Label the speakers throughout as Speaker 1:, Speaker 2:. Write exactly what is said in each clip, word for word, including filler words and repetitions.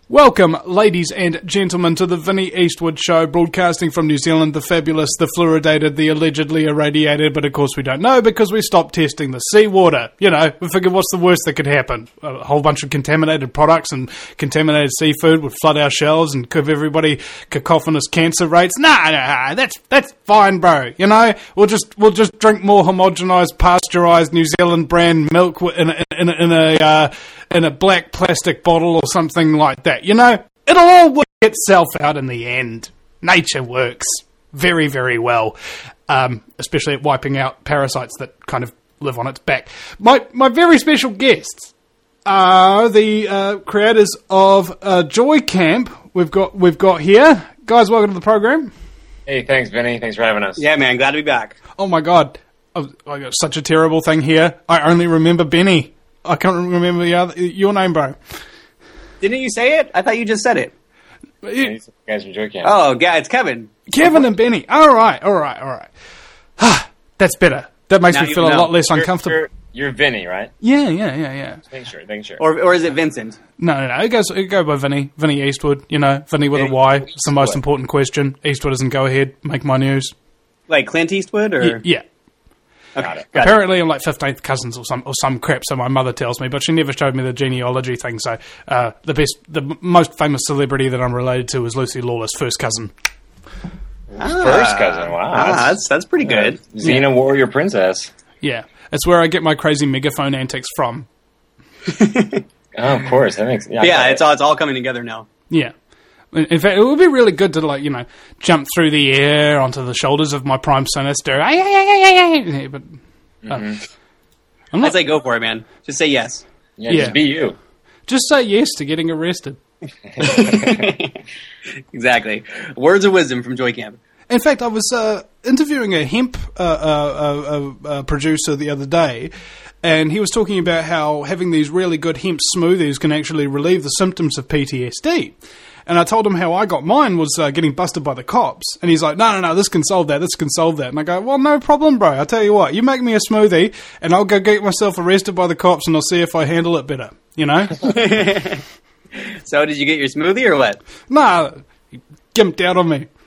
Speaker 1: Welcome, ladies and gentlemen, to the Vinnie Eastwood Show, broadcasting from New Zealand, the fabulous, the fluoridated, the allegedly irradiated, but of course we don't know because we stopped testing the seawater. You know, we figured what's the worst that could happen? A whole bunch of contaminated products and contaminated seafood would flood our shelves and give everybody cacophonous cancer rates. Nah, nah, that's that's fine, bro. You know, we'll just we'll just drink more homogenized, pasteurized New Zealand brand milk in a, in a, in a uh, in a black plastic bottle or something like that. You know, it'll all work itself out in the end. Nature works very, very well, um, especially at wiping out parasites that kind of live on its back. My my very special guests are the uh, creators of uh, Joy Camp. We've got we've got here, guys. Welcome to the program.
Speaker 2: Hey, thanks, Vinny. Thanks for having us.
Speaker 3: Yeah, man. Glad to be back.
Speaker 1: Oh my god, I, I got such a terrible thing here. I only remember Benny. I can't remember the other, your name, bro.
Speaker 3: Didn't you say it? I thought you just said it.
Speaker 2: You guys from Joy Camp.
Speaker 3: Oh, yeah, it's Kevin.
Speaker 1: Kevin and Benny. All right, all right, all right. That's better. That makes
Speaker 3: Now
Speaker 1: me
Speaker 3: you
Speaker 1: feel a
Speaker 3: know.
Speaker 1: lot less
Speaker 2: You're,
Speaker 1: uncomfortable.
Speaker 2: You're, you're Vinny, right?
Speaker 1: Yeah, yeah, yeah, yeah.
Speaker 2: Make sure, make sure.
Speaker 3: Or or is it Vincent?
Speaker 1: No, no, no. It goes. It go by Vinny. Vinny Eastwood. You know, Vinny with a
Speaker 2: Vinny
Speaker 1: Y. It's the most
Speaker 2: Eastwood.
Speaker 1: important question. Eastwood doesn't go ahead. Make my news.
Speaker 3: Like Clint Eastwood? Or
Speaker 1: Y- yeah.
Speaker 2: Got it.
Speaker 3: Got it.
Speaker 1: Apparently, I'm like fifteenth cousins or some or some crap. So my mother tells me, but she never showed me the genealogy thing. So uh, the best, the m- most famous celebrity that I'm related to is Lucy Lawless, first cousin.
Speaker 2: First cousin, wow.
Speaker 3: Ah, that's, that's pretty good.
Speaker 2: Xena Warrior Princess.
Speaker 1: Yeah, it's where I get my crazy megaphone antics from.
Speaker 2: Oh, of course. That makes... Yeah, I
Speaker 3: Yeah,
Speaker 2: got
Speaker 3: it's
Speaker 2: it.
Speaker 3: all, it's all coming together now.
Speaker 1: Yeah. In in fact, it would be really good to, like, you know, jump through the air onto the shoulders of my prime sinister. Ay, ay, ay, ay, ay, ay. But uh, I'm
Speaker 3: I'd
Speaker 1: not.
Speaker 3: say go for it, man. Just say yes.
Speaker 2: Yeah,
Speaker 1: yeah.
Speaker 2: just be you.
Speaker 1: Just say yes to getting arrested.
Speaker 3: Exactly. Words of wisdom from Joy Camp.
Speaker 1: In fact, I was uh, interviewing a hemp uh, uh, uh, uh, producer the other day, and he was talking about how having these really good hemp smoothies can actually relieve the symptoms of P T S D. And I told him how I got mine was uh, getting busted by the cops. And he's like, no, no, no, this can solve that, this can solve that. And I go, well, no problem, bro. I'll tell you what, you make me a smoothie, and I'll go get myself arrested by the cops, and I'll see if I handle it better, you know?
Speaker 3: So did you get your smoothie or what?
Speaker 1: Nah, he gimped out on me.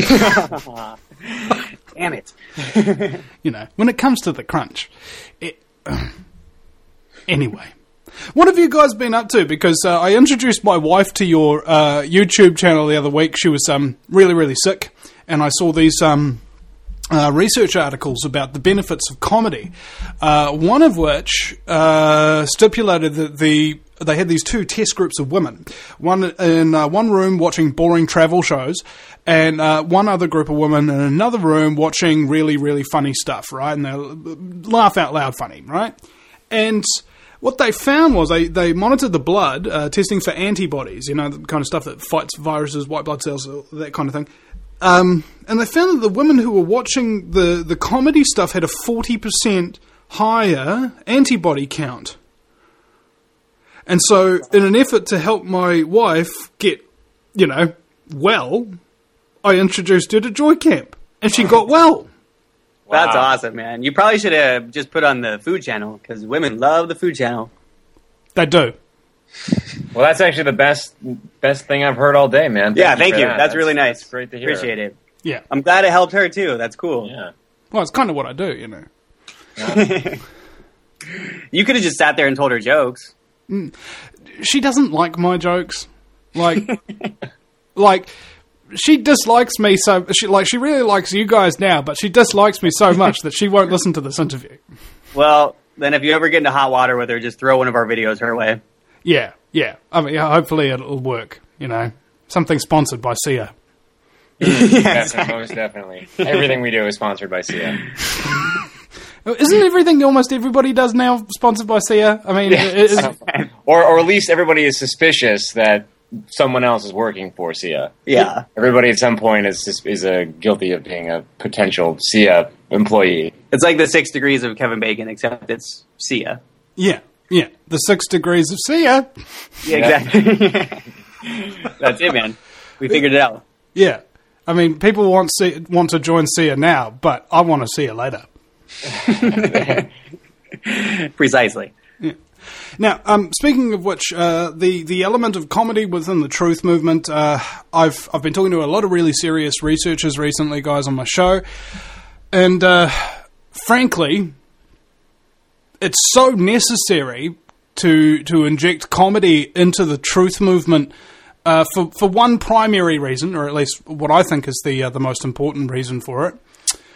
Speaker 3: Damn it.
Speaker 1: You know, when it comes to the crunch. It, anyway, what have you guys been up to? Because uh, I introduced my wife to your uh, YouTube channel the other week. She was um, really, really sick, and I saw these um, uh, research articles about the benefits of comedy, uh, one of which uh, stipulated that the they had these two test groups of women, one in uh, one room watching boring travel shows, and uh, one other group of women in another room watching really, really funny stuff, right? And they laugh out loud funny, right? And what they found was they, they monitored the blood, uh, testing for antibodies, you know, the kind of stuff that fights viruses, white blood cells, that kind of thing. Um, and they found that the women who were watching the, the comedy stuff had a forty percent higher antibody count. And so, in an effort to help my wife get, you know, well, I introduced her to Joy Camp, and she got well.
Speaker 3: That's
Speaker 2: Wow.
Speaker 3: awesome, man. You probably should have just put on the food channel, because women love the food channel.
Speaker 1: They do.
Speaker 2: Well, that's actually the best best thing I've heard all day, man.
Speaker 3: Yeah, thank
Speaker 2: for
Speaker 3: you.
Speaker 2: that.
Speaker 3: That's really nice.
Speaker 2: That's great to hear.
Speaker 3: Appreciate it.
Speaker 1: Yeah.
Speaker 3: I'm glad it helped her, too. That's cool.
Speaker 2: Yeah.
Speaker 1: Well, it's kind of what I do, you know.
Speaker 3: You could have just sat there and told her jokes.
Speaker 1: She doesn't like my jokes. Like, like, she dislikes me so, she, like, she really likes you guys now, but she dislikes me so much that she won't listen to this interview.
Speaker 3: Well, then if you ever get into hot water with her, just throw one of our videos her way.
Speaker 1: Yeah, yeah. I mean, yeah, hopefully it'll work, you know. Something sponsored by Sia.
Speaker 2: Definitely, most definitely. Everything we do is sponsored by Sia.
Speaker 1: Isn't everything almost everybody does now sponsored by Sia? I mean,
Speaker 2: Yeah.
Speaker 1: it, it,
Speaker 2: or, or at least everybody is suspicious that someone else is working for Sia.
Speaker 3: Yeah.
Speaker 2: Everybody at some point is is, is uh, guilty of being a potential Sia employee.
Speaker 3: It's like the six degrees of Kevin Bacon, except it's Sia.
Speaker 1: yeah, yeah. The six degrees of Sia.
Speaker 3: Yeah, exactly. That's it, man. We figured it out.
Speaker 1: Yeah. I mean, people want Sia, want to join Sia now, but I want to see her later.
Speaker 3: Precisely.
Speaker 1: Yeah. Now, um, speaking of which, uh, the the element of comedy within the truth movement, uh, I've I've been talking to a lot of really serious researchers recently, guys, on my show, and uh, frankly, it's so necessary to to inject comedy into the truth movement uh, for for one primary reason, or at least what I think is the uh, the most important reason for it: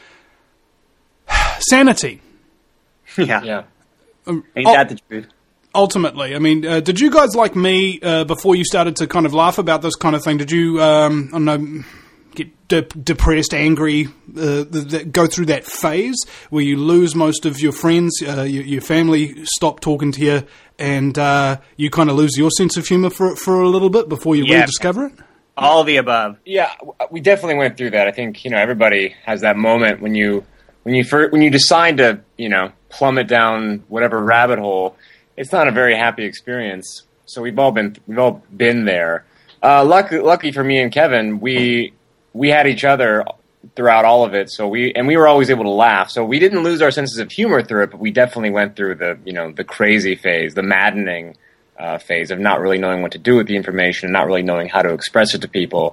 Speaker 1: sanity.
Speaker 3: Yeah.
Speaker 2: Yeah.
Speaker 1: Um,
Speaker 3: Ain't
Speaker 1: ul-
Speaker 3: that the truth?
Speaker 1: Ultimately, I mean, uh, did you guys like me uh, before you started to kind of laugh about this kind of thing? Did you, um, I don't know, get de- depressed, angry, uh, th- th- go through that phase where you lose most of your friends, uh, your, your family stop talking to you, and uh, you kind of lose your sense of humor for for a little bit before you
Speaker 3: Yeah.
Speaker 1: rediscover it?
Speaker 3: All of the above.
Speaker 2: Yeah, w- we definitely went through that. I think, you know, everybody has that moment when you when you fir- when you decide to, you know, plummet down whatever rabbit hole. It's not a very happy experience. So we've all been we've all been there. Uh, lucky, lucky for me and Kevin, we we had each other throughout all of it. So we and we were always able to laugh. So we didn't lose our senses of humor through it, but we definitely went through the you know the crazy phase, the maddening uh, phase of not really knowing what to do with the information, and not really knowing how to express it to people.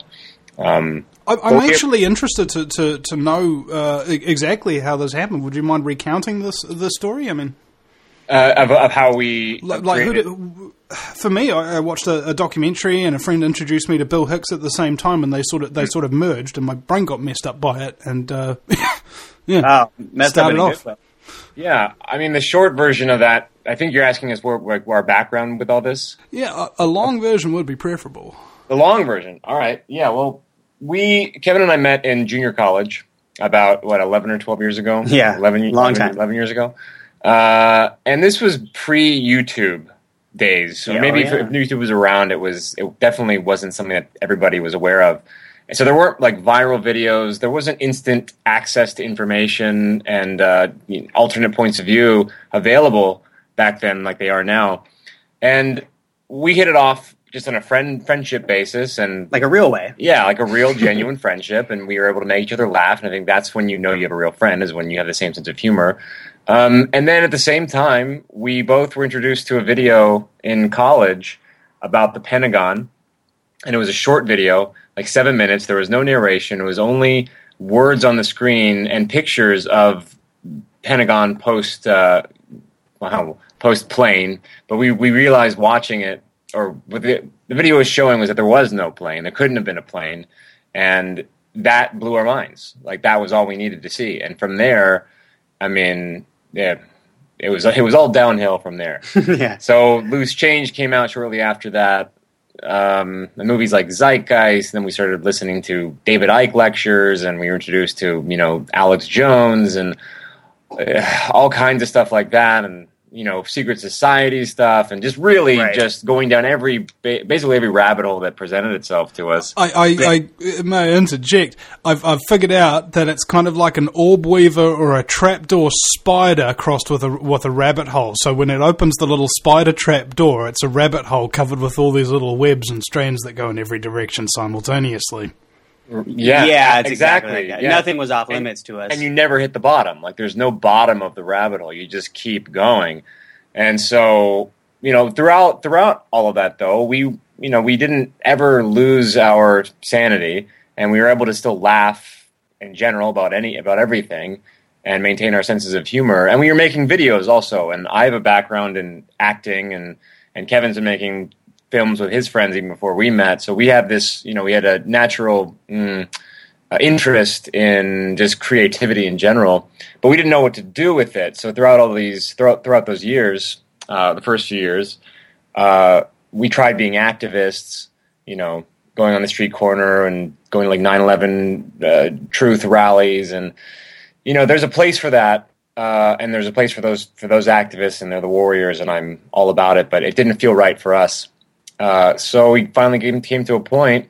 Speaker 2: Um,
Speaker 1: I, I'm
Speaker 2: Well,
Speaker 1: actually interested to to, to know uh, e- exactly how this happened. Would you mind recounting this this story? I mean.
Speaker 2: uh, of, of how we
Speaker 1: Like, like who
Speaker 2: created-
Speaker 1: did, for me, I, I watched a, a documentary, and a friend introduced me to Bill Hicks at the same time, and they sort of they sort of merged, and my brain got messed up by it, and uh, yeah,
Speaker 3: Oh, messed
Speaker 1: Started
Speaker 3: up in a
Speaker 1: off.
Speaker 3: good way.
Speaker 2: Yeah, I mean the short version of that. I think you're asking us where, like, our background with all this.
Speaker 1: yeah, a, a long version would be preferable.
Speaker 2: The long version. All right. Yeah. Well, we Kevin and I met in junior college about what eleven or twelve years ago.
Speaker 3: Yeah,
Speaker 2: eleven,
Speaker 3: long
Speaker 2: eleven,
Speaker 3: time.
Speaker 2: eleven years ago. Uh, and this was pre-YouTube days. So
Speaker 3: Yeah,
Speaker 2: maybe
Speaker 3: oh,
Speaker 2: if,
Speaker 3: yeah.
Speaker 2: if YouTube was around, it was it definitely wasn't something that everybody was aware of. And so there weren't like viral videos. There wasn't instant access to information and uh, you know, alternate points of view available back then, like they are now. And we hit it off just on a friend friendship basis, and
Speaker 3: Like a real way.
Speaker 2: yeah, like a real genuine friendship, and we were able to make each other laugh. And I think that's when you know you have a real friend, is when you have the same sense of humor. Um, and then at the same time, we both were introduced to a video in college about the Pentagon, and it was a short video, like seven minutes. There was no narration. It was only words on the screen and pictures of Pentagon post, uh, wow, post plane. But we, we realized watching it, or what the, the video was showing was that there was no plane. There couldn't have been a plane. And that blew our minds. Like, that was all we needed to see. And from there, I mean, yeah, it was it was all downhill from there.
Speaker 3: Yeah.
Speaker 2: So Loose Change came out shortly after that. Um, the movies like Zeitgeist. Then we started listening to David Icke lectures, and we were introduced to, you know, Alex Jones and uh, all kinds of stuff like that, and, you know, secret society stuff, and just really
Speaker 3: Right.
Speaker 2: just going down every ba- basically every rabbit hole that presented itself to us.
Speaker 1: I, I, I may I interject. I've, I've figured out that it's kind of like an orb weaver or a trapdoor spider crossed with a with a rabbit hole. So when it opens the little spider trap door, it's a rabbit hole covered with all these little webs and strands that go in every direction simultaneously.
Speaker 2: Yeah,
Speaker 3: Yeah, it's exactly,
Speaker 2: exactly.
Speaker 3: like that.
Speaker 2: yeah.
Speaker 3: Nothing was off
Speaker 2: And-
Speaker 3: limits to us.
Speaker 2: And you never hit the bottom. Like, there's no bottom of the rabbit hole. You just keep going. And so, you know, throughout throughout all of that, though, we, you know, we didn't ever lose our sanity, and we were able to still laugh in general about any about everything, and maintain our senses of humor. And we were making videos also. And I have a background in acting, and and Kevin's been making films with his friends even before we met. So we have this, you know, we had a natural mm, uh, interest in just creativity in general, but we didn't know what to do with it. So throughout all these, throughout, throughout those years, uh, the first few years, uh, we tried being activists, you know, going on the street corner and going to like nine eleven uh, truth rallies. And, you know, there's a place for that. Uh, and there's a place for those, for those activists, and they're the warriors, and I'm all about it, but it didn't feel right for us. Uh, so we finally came, came to a point.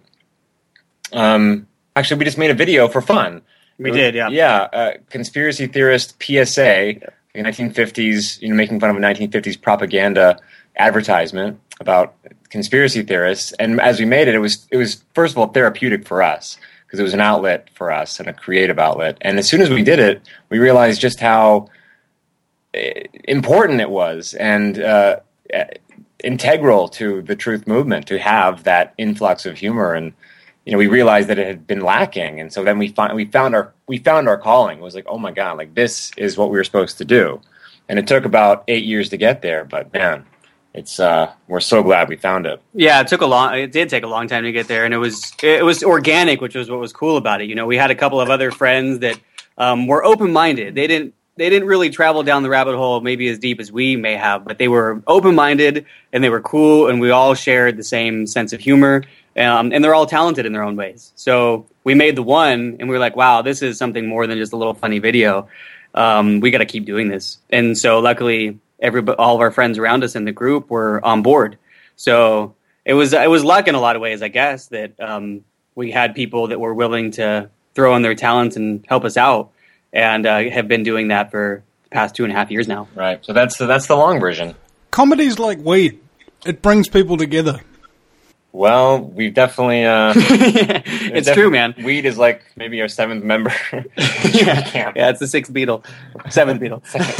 Speaker 2: Um, actually, we just made a video for fun.
Speaker 3: We did, yeah.
Speaker 2: Yeah, uh, conspiracy theorist P S A, in nineteen fifties, you know, making fun of a nineteen fifties propaganda advertisement about conspiracy theorists. And as we made it, it was it was first of all therapeutic for us, because it was an outlet for us and a creative outlet. And as soon as we did it, we realized just how uh, important it was. And uh, uh, integral to the truth movement to have that influx of humor. And, you know, we realized that it had been lacking. And so then we found, we found our, we found our calling. It was like, oh my God, like this is what we were supposed to do. And it took about eight years to get there, but man, it's, uh, we're so glad we found it.
Speaker 3: Yeah, it took a long, it did take a long time to get there. And it was, it was organic, which was what was cool about it. You know, we had a couple of other friends that, um, were open-minded. They didn't, They didn't really travel down the rabbit hole maybe as deep as we may have, but they were open-minded and they were cool, and we all shared the same sense of humor, um, and they're all talented in their own ways. So we made the one, and we were like, wow, this is something more than just a little funny video. Um, we got to keep doing this. And so luckily, every, all of our friends around us in the group were on board. So it was it was luck in a lot of ways, I guess, that um, we had people that were willing to throw in their talents and help us out. And uh, have been doing that for the past two and a half years now.
Speaker 2: Right. So that's the, that's the long version.
Speaker 1: Comedy's like weed. It brings people together.
Speaker 2: Well, we've definitely... Uh,
Speaker 3: it's
Speaker 2: definitely,
Speaker 3: true, man.
Speaker 2: Weed is like maybe our seventh member.
Speaker 3: yeah. yeah, it's the sixth Beatle. Seventh Beatle.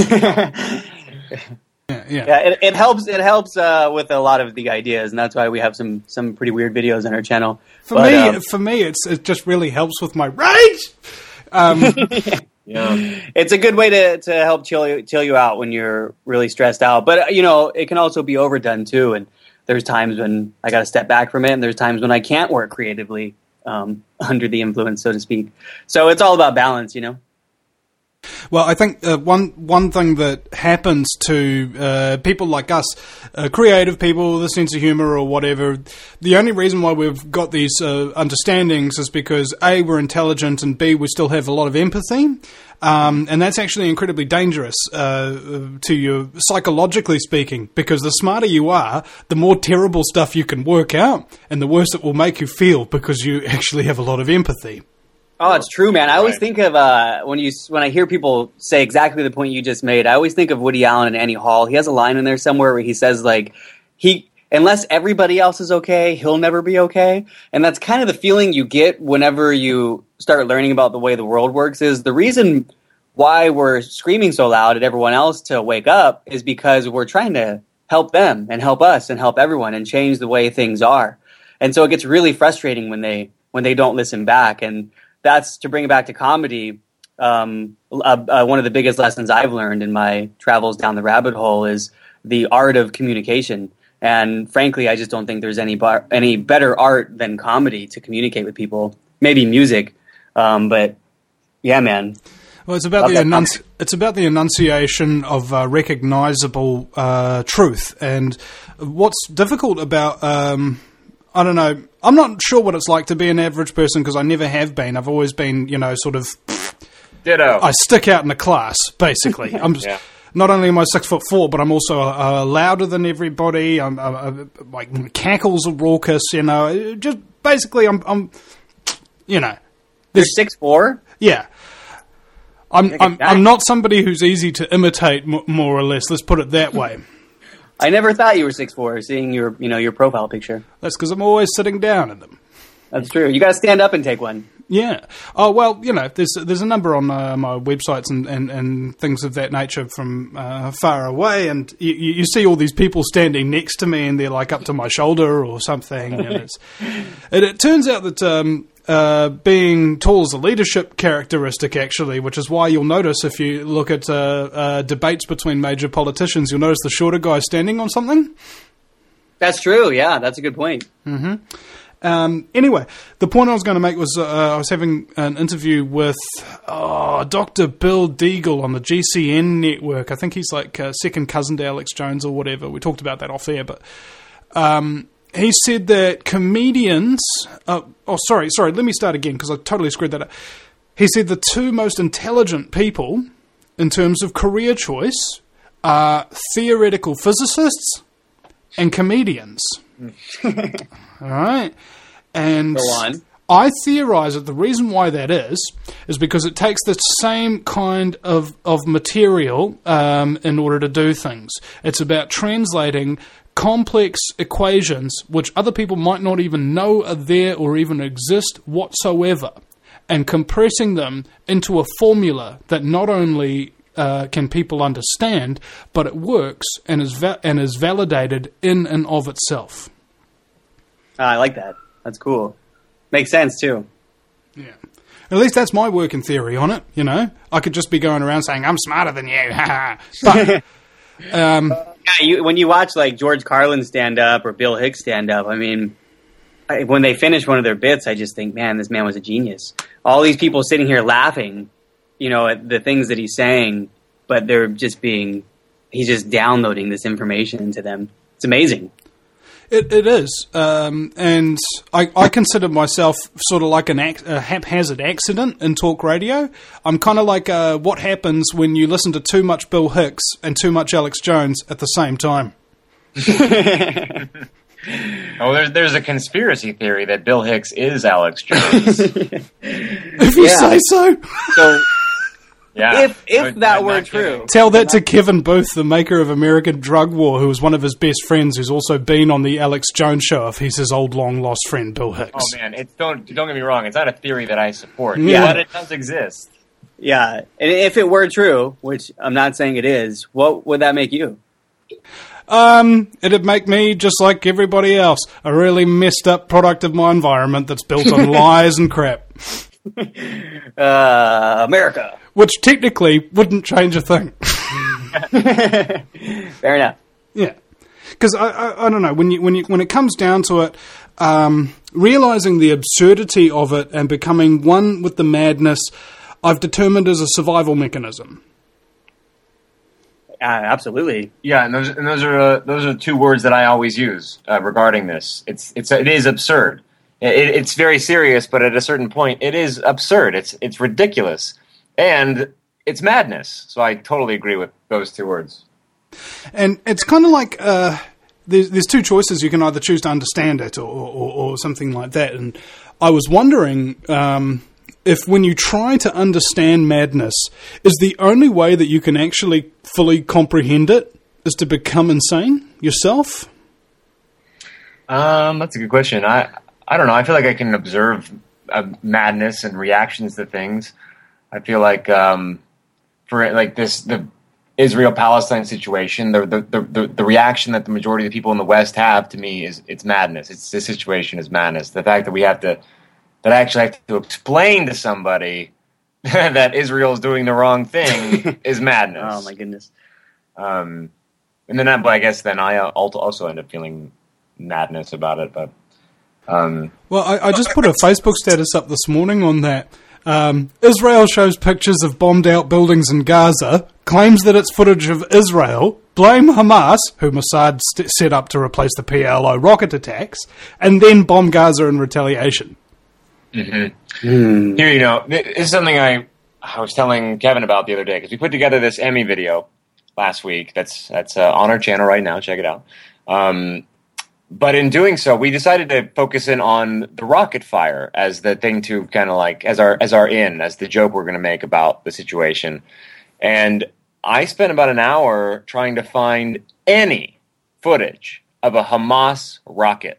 Speaker 1: yeah, yeah.
Speaker 3: yeah it, it helps It helps uh, with a lot of the ideas, and that's why we have some, some pretty weird videos on our channel.
Speaker 1: For
Speaker 3: but,
Speaker 1: me,
Speaker 3: um,
Speaker 1: for me, it's it just really helps with my rage! Um,
Speaker 2: yeah,
Speaker 3: it's a good way to, to help chill you, chill you out when you're really stressed out. But, you know, it can also be overdone, too. And there's times when I got to step back from it, and there's times when I can't work creatively um, under the influence, so to speak. So it's all about balance, you know?
Speaker 1: Well, I think uh, one one thing that happens to uh, people like us, uh, creative people with a sense of humor or whatever, the only reason why we've got these uh, understandings is because A, we're intelligent, and B, we still have a lot of empathy. Um, and that's actually incredibly dangerous uh, to you, psychologically speaking, because the smarter you are, the more terrible stuff you can work out, and the worse it will make you feel because you actually have a lot of empathy.
Speaker 3: Oh, it's true, man. I always
Speaker 2: Right.
Speaker 3: think of uh, when you when I hear people say exactly the point you just made. I always think of Woody Allen and Annie Hall. He has a line in there somewhere where he says, like, he unless everybody else is okay, he'll never be okay. And that's kind of the feeling you get whenever you start learning about the way the world works. Is the reason why we're screaming so loud at everyone else to wake up is because we're trying to help them and help us and help everyone and change the way things are. And so it gets really frustrating when they when they don't listen back. And that's, to bring it back to comedy, um, uh, uh, one of the biggest lessons I've learned in my travels down the rabbit hole is the art of communication. And frankly, I just don't think there's any bar- any better art than comedy to communicate with people. Maybe music, um, but yeah, man.
Speaker 1: Well, it's about
Speaker 3: Love
Speaker 1: the
Speaker 3: that
Speaker 1: enunci- it's about the enunciation of uh, recognizable uh, truth. And what's difficult about um, I don't know. I'm not sure what it's like to be an average person because I never have been. I've always been, you know, sort of.
Speaker 2: ditto.
Speaker 1: I stick out in the class, basically. I'm just,
Speaker 2: Yeah.
Speaker 1: Not only am I six foot four, but I'm also uh, louder than everybody. I'm uh, uh, like cackles are raucous. You know, just basically, I'm, I'm you know,
Speaker 3: You're six four?
Speaker 1: yeah. I'm
Speaker 3: Like a
Speaker 1: I'm,
Speaker 3: guy.
Speaker 1: I'm not somebody who's easy to imitate, m- more or less. Let's put it that way.
Speaker 3: I never thought you were six four, seeing your you know your profile picture.
Speaker 1: That's because I'm always sitting down in them.
Speaker 3: That's true. You got to stand up and take one.
Speaker 1: Yeah. Oh, well, you know, there's there's a number on uh, my websites and, and, and things of that nature from uh, far away, and you, you see all these people standing next to me, and they're like up to my shoulder or something. And it's, it, it turns out that um, uh, being tall is a leadership characteristic, actually, which is why you'll notice if you look at uh, uh, debates between major politicians, you'll notice the shorter guy standing on something.
Speaker 3: That's true. Yeah, that's a good point.
Speaker 1: Mm-hmm. Um, anyway, the point I was going to make was uh, I was having an interview with oh, Doctor Bill Deagle on the G C N network. I think he's like uh, second cousin to Alex Jones or whatever. We talked about that off air, but um, he said that comedians... Uh, oh, sorry, sorry, let me start again because I totally screwed that up. He said the two most intelligent people in terms of career choice are theoretical physicists and comedians. All right. And
Speaker 3: Go on.
Speaker 1: I theorize that the reason why that is, is because it takes the same kind of, of material um, in order to do things. It's about translating complex equations which other people might not even know are there or even exist whatsoever, and compressing them into a formula that not only uh, can people understand, but it works and is va- and is validated in and of itself.
Speaker 3: Ah, I like that. That's cool. Makes sense too.
Speaker 1: Yeah. At least that's my working theory on it, you know. I could just be going around saying, I'm smarter than you, but... um,
Speaker 3: yeah, you, when you watch, like, George Carlin stand-up or Bill Hicks stand-up, I mean, I, when they finish one of their bits, I just think, man, this man was a genius. All these people sitting here laughing, you know, at the things that he's saying, but they're just being... He's just downloading this information into them. It's amazing.
Speaker 1: It, it is, um, and I, I consider myself sort of like an ac- a haphazard accident in talk radio. I'm kind of like uh, what happens when you listen to too much Bill Hicks and too much Alex Jones at the same time.
Speaker 2: Oh, there's there's a conspiracy theory that Bill Hicks is Alex Jones.
Speaker 1: If you
Speaker 3: Yeah.
Speaker 1: say so.
Speaker 3: So...
Speaker 2: Yeah,
Speaker 3: If if
Speaker 2: I'm
Speaker 3: that
Speaker 2: not
Speaker 3: were
Speaker 2: kidding.
Speaker 3: true,
Speaker 1: Tell that to Kevin Booth, the maker of American Drug War, who was one of his best friends, who's also been on the Alex Jones show, if he's his old long-lost friend, Bill Hicks.
Speaker 2: Oh man, it's don't don't get me wrong. It's not a theory that I support,
Speaker 1: Yeah.
Speaker 2: but it does exist.
Speaker 3: yeah, and if it were true, which I'm not saying it is, what would that make you?
Speaker 1: Um, it'd make me, just like everybody else, a really messed up product of my environment that's built on lies and crap.
Speaker 3: Uh, America.
Speaker 1: Which technically wouldn't change a thing.
Speaker 3: Fair enough.
Speaker 1: Yeah, because I, I I don't know when you when you when it comes down to it, um, realizing the absurdity of it and becoming one with the madness, I've determined as a survival mechanism.
Speaker 3: Uh, absolutely.
Speaker 2: Yeah, and those and those are uh, those are two words that I always use uh, regarding this. It's it's it is absurd. It, it's very serious, but at a certain point, it is absurd. It's it's ridiculous, and it's madness. So I totally agree with those two words.
Speaker 1: And it's kind of like uh, there's there's two choices. You can either choose to understand it or or, or something like that. And I was wondering um, if when you try to understand madness, is the only way that you can actually fully comprehend it is to become insane yourself?
Speaker 2: Um, that's a good question. I I don't know. I feel like I can observe uh, madness and reactions to things. I feel like um, for like this the Israel-Palestine situation, the, the the the reaction that the majority of the people in the West have to me is it's madness. It's this situation is madness. The fact that we have to that I actually have to explain to somebody that Israel is doing the wrong thing is madness.
Speaker 3: Oh my goodness.
Speaker 2: Um, and then, I, but I guess then I also end up feeling madness about it. But um,
Speaker 1: Well, I, I just put a Facebook status up this morning on that. Um, Israel shows pictures of bombed-out buildings in Gaza, claims that it's footage of Israel, blame Hamas, who Mossad st- set up to replace the P L O rocket attacks, and then bomb Gaza in retaliation.
Speaker 2: Mm-hmm. Mm. Here, you know, this is something I I was telling Kevin about the other day, because we put together this Emmy video last week. That's that's uh, on our channel right now. Check it out. Um, but in doing so, we decided to focus in on the rocket fire as the thing to kind of like as our as our in as the joke we're going to make about the situation. And I spent about an hour trying to find any footage of a Hamas rocket.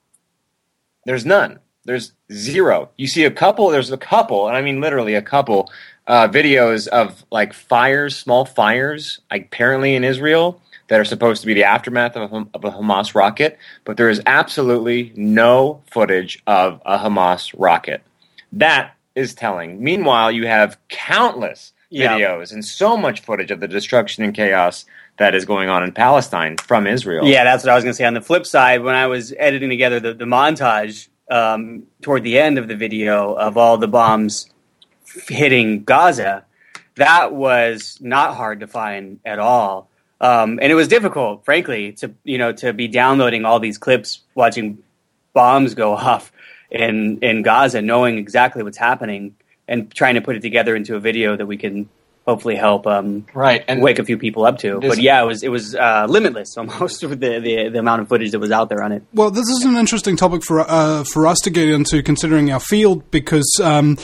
Speaker 2: There's none. There's zero. You see a couple, there's a couple, and I mean literally a couple, uh, videos of like fires, small fires, apparently in Israel, that are supposed to be the aftermath of a, of a Hamas rocket, but there is absolutely no footage of a Hamas rocket. That is telling. Meanwhile, you have countless
Speaker 3: Yeah.
Speaker 2: videos and so much footage of the destruction and chaos that is going on in Palestine from Israel.
Speaker 3: Yeah, that's what I was going to say. On the flip side, when I was editing together the, the montage um, toward the end of the video of all the bombs f- hitting Gaza, that was not hard to find at all. Um, and it was difficult, frankly, to you know to be downloading all these clips, watching bombs go off in in Gaza, knowing exactly what's happening, and trying to put it together into a video that we can hopefully help um,
Speaker 2: right and
Speaker 3: wake a few people up to.
Speaker 2: This,
Speaker 3: but yeah, it was it was uh, limitless almost with the, the the amount of footage that was out there on it.
Speaker 1: Well, this is an interesting topic for uh, for us to get into, considering our field, because um,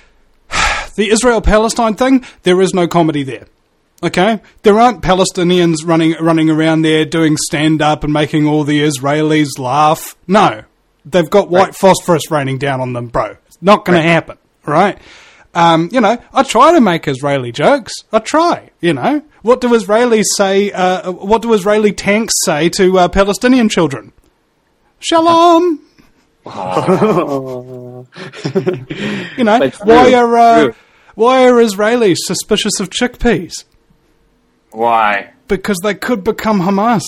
Speaker 1: the Israel-Palestine thing, there is no comedy there. Okay, there aren't Palestinians running running around there doing stand-up and making all the Israelis laugh. No, they've got white
Speaker 2: right.
Speaker 1: phosphorus raining down on them, bro. It's not going
Speaker 2: right.
Speaker 1: to happen, right? Um, you know, I try to make Israeli jokes. I try, you know. What do Israelis say, uh, what do Israeli tanks say to uh, Palestinian children? Shalom!
Speaker 3: Oh.
Speaker 1: You know, why are, uh, why are Israelis suspicious of chickpeas?
Speaker 2: Why?
Speaker 1: Because they could become Hamas.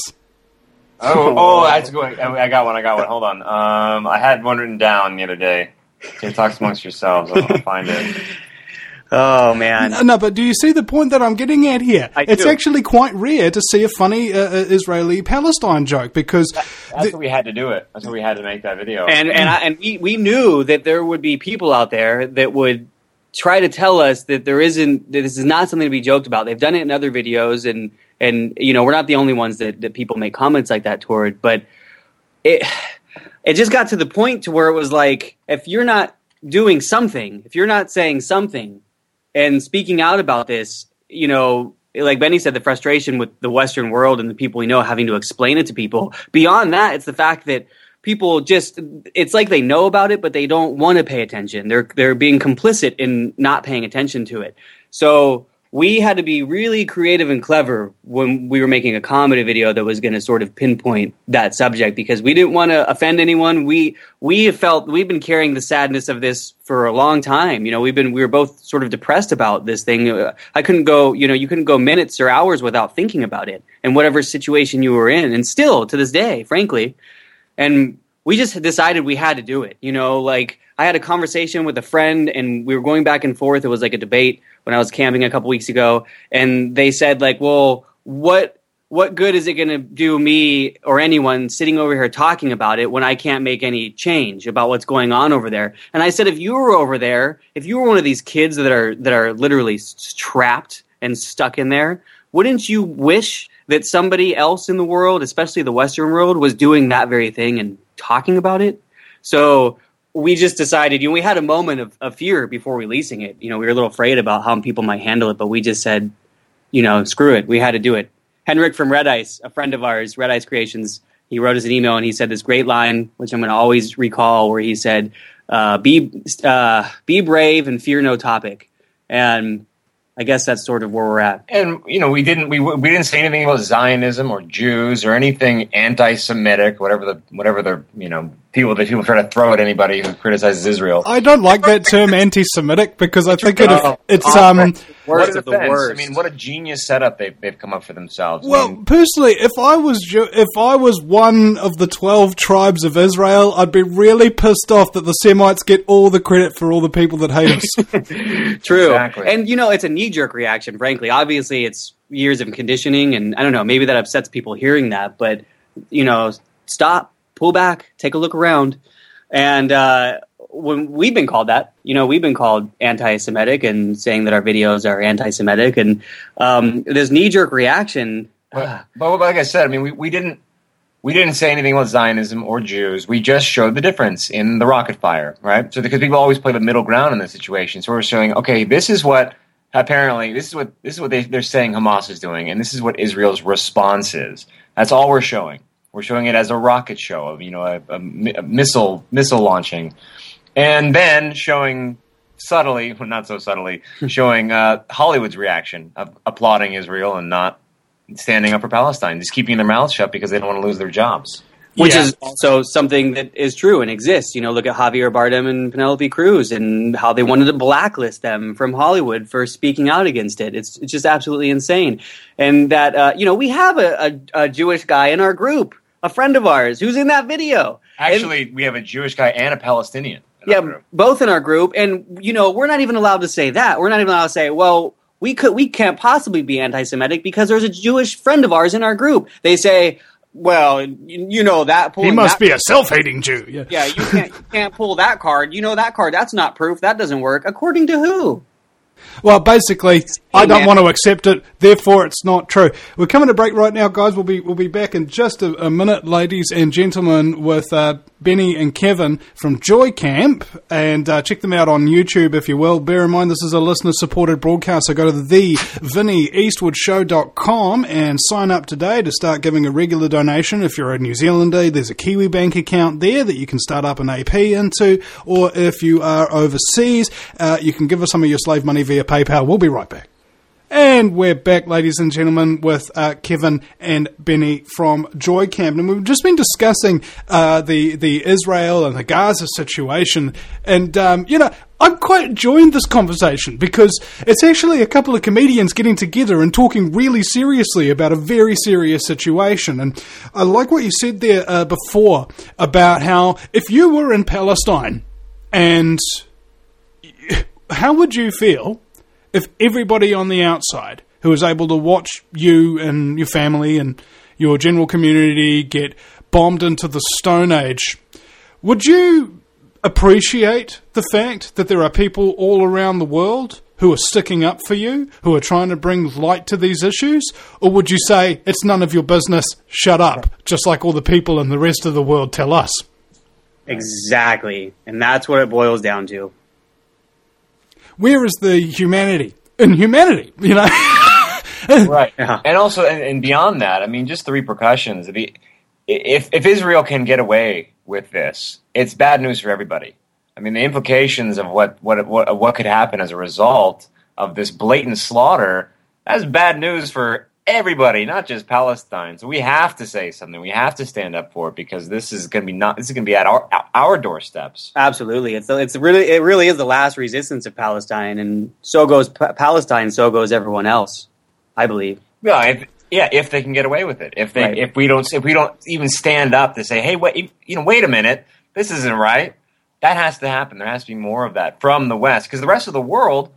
Speaker 2: Oh, oh, that's good. I got one. I got one. Hold on. Um, I had one written down the other day. So talk amongst yourselves. I'll, I'll find it.
Speaker 3: Oh man.
Speaker 1: No, no, but do you see the point that I'm getting at here?
Speaker 3: I
Speaker 1: it's
Speaker 3: do.
Speaker 1: actually quite rare to see a funny uh, Israeli-Palestine joke because
Speaker 2: That, that's
Speaker 1: the,
Speaker 2: what we had to do it. That's what we had to make that video.
Speaker 3: And and I, and we, we knew that there would be people out there that would try to tell us that there isn't that this is not something to be joked about. They've done it in other videos, and and you know we're not the only ones that, that people make comments like that toward. But it it just got to the point to where it was like, if you're not doing something, if you're not saying something and speaking out about this, you know, like Benny said, the frustration with the Western world and the people we know having to explain it to people. Beyond that, it's the fact that people just, it's like they know about it, but they don't want to pay attention. They're they're being complicit in not paying attention to it. So we had to be really creative and clever when we were making a comedy video that was going to sort of pinpoint that subject, because we didn't want to offend anyone. We we have felt we've been carrying the sadness of this for a long time. You know, we've been we were both sort of depressed about this thing. I couldn't go, you know, you couldn't go minutes or hours without thinking about it and whatever situation you were in, and still to this day, frankly. And we just decided we had to do it. You know, like I had a conversation with a friend and we were going back and forth. It was like a debate when I was camping a couple weeks ago. And they said like, well, what what good is it going to do me or anyone sitting over here talking about it when I can't make any change about what's going on over there? And I said, if you were over there, if you were one of these kids that are that are literally trapped and stuck in there, wouldn't you wish that somebody else in the world, especially the Western world, was doing that very thing and talking about it? So we just decided, you know, we had a moment of, of fear before releasing it. You know, we were a little afraid about how people might handle it, but we just said, you know, screw it. We had to do it. Henrik from Red Ice, a friend of ours, Red Ice Creations, he wrote us an email and he said this great line, which I'm going to always recall, where he said, uh, be, uh, be brave and fear no topic. And I guess that's sort of where we're at.
Speaker 2: And you know, we didn't we we didn't say anything about Zionism or Jews or anything anti-Semitic, whatever the whatever the you know people that people try to throw at anybody who criticizes Israel.
Speaker 1: I don't like that term anti-Semitic because I think it,
Speaker 2: Oh,
Speaker 1: it's
Speaker 2: oh,
Speaker 1: um.
Speaker 2: What
Speaker 3: Worst
Speaker 2: an
Speaker 3: of the
Speaker 2: offense.
Speaker 3: worst.
Speaker 2: I mean, what a genius setup they've they've come up for themselves. I
Speaker 1: Well,
Speaker 2: mean,
Speaker 1: personally, if I was Ju- if I was one of the twelve tribes of Israel, I'd be really pissed off that the Semites get all the credit for all the people that hate us.
Speaker 3: True.
Speaker 2: Exactly.
Speaker 3: And, you know, it's a knee-jerk reaction, frankly. Obviously, it's years of conditioning, and I don't know, maybe that upsets people hearing that, but, you know, stop, pull back, take a look around. And uh, when we've been called that, you know, we've been called anti-Semitic and saying that our videos are anti-Semitic, and um, this knee-jerk reaction...
Speaker 2: but, but like I said, I mean, we, we didn't we didn't say anything about Zionism or Jews. We just showed the difference in the rocket fire, right? So because people always play the middle ground in this situation, so we're showing, okay, this is what apparently this is what this is what they, they're saying Hamas is doing, and this is what Israel's response is. That's all we're showing. We're showing it as a rocket show of, you know, a, a, a missile missile launching, and then showing subtly, well, not so subtly, showing uh, Hollywood's reaction of applauding Israel and not standing up for Palestine, just keeping their mouths shut because they don't want to lose their jobs.
Speaker 3: Which
Speaker 1: Yeah.
Speaker 3: is also something that is true and exists. You know, look at Javier Bardem and Penelope Cruz and how they wanted to blacklist them from Hollywood for speaking out against it. It's, it's just absolutely insane. And that, uh, you know, we have a, a, a Jewish guy in our group, a friend of ours, who's in that video.
Speaker 2: Actually,
Speaker 3: And-
Speaker 2: we have a Jewish guy and a Palestinian. in
Speaker 3: yeah,
Speaker 2: our group.
Speaker 3: both in our group. And, you know, we're not even allowed to say that. We're not even allowed to say, well, we could, we can't possibly be anti-Semitic because there's a Jewish friend of ours in our group. They say, well, you, you know that.
Speaker 1: He must be a self-hating Jew. Yeah.
Speaker 3: Yeah, you can't you can't pull that card. You know that card. That's not proof. That doesn't work. According to who?
Speaker 1: Well, basically, I don't want to accept it, therefore it's not true. We're coming to break right now, guys. We'll be we'll be back in just a, a minute, ladies and gentlemen, with uh, Benny and Kevin from Joy Camp, and uh, check them out on YouTube if you will. Bear in mind this is a listener-supported broadcast, so go to the vinnie eastwood show dot com and sign up today to start giving a regular donation. If you're a New Zealander, there's a Kiwi Bank account there that you can start up an A P into, or if you are overseas, uh, you can give us some of your slave money via PayPal. We'll be right back. And we're back, ladies and gentlemen, with uh, Kevin and Benny from Joy Camp. And we've just been discussing uh, the, the Israel and the Gaza situation. And, um, you know, I'm quite enjoying this conversation because it's actually a couple of comedians getting together and talking really seriously about a very serious situation. And I like what you said there uh, before about how if you were in Palestine, and how would you feel if everybody on the outside who is able to watch you and your family and your general community get bombed into the Stone Age, would you appreciate the fact that there are people all around the world who are sticking up for you, who are trying to bring light to these issues? Or would you say, it's none of your business, shut up, just like all the people in the rest of the world tell us?
Speaker 3: Exactly. And that's what it boils down to.
Speaker 1: Where is the humanity in humanity, you know?
Speaker 2: Right. Yeah. And also, and, and beyond that, I mean, just the repercussions. If, if if Israel can get away with this, it's bad news for everybody. I mean, the implications of what, what, what, what could happen as a result of this blatant slaughter, that's bad news for everybody, not just Palestine. So we have to say something. We have to stand up for it because this is going to be not. This is going to be at our our doorsteps.
Speaker 3: Absolutely, it's it's really it really is the last resistance of Palestine, and so goes P- Palestine. So goes everyone else, I believe.
Speaker 2: Yeah, if, yeah. If they can get away with it, if they right. if we don't if we don't even stand up to say, hey, wait, you know, wait a minute, this isn't right. That has to happen. There has to be more of that from the West because the rest of the world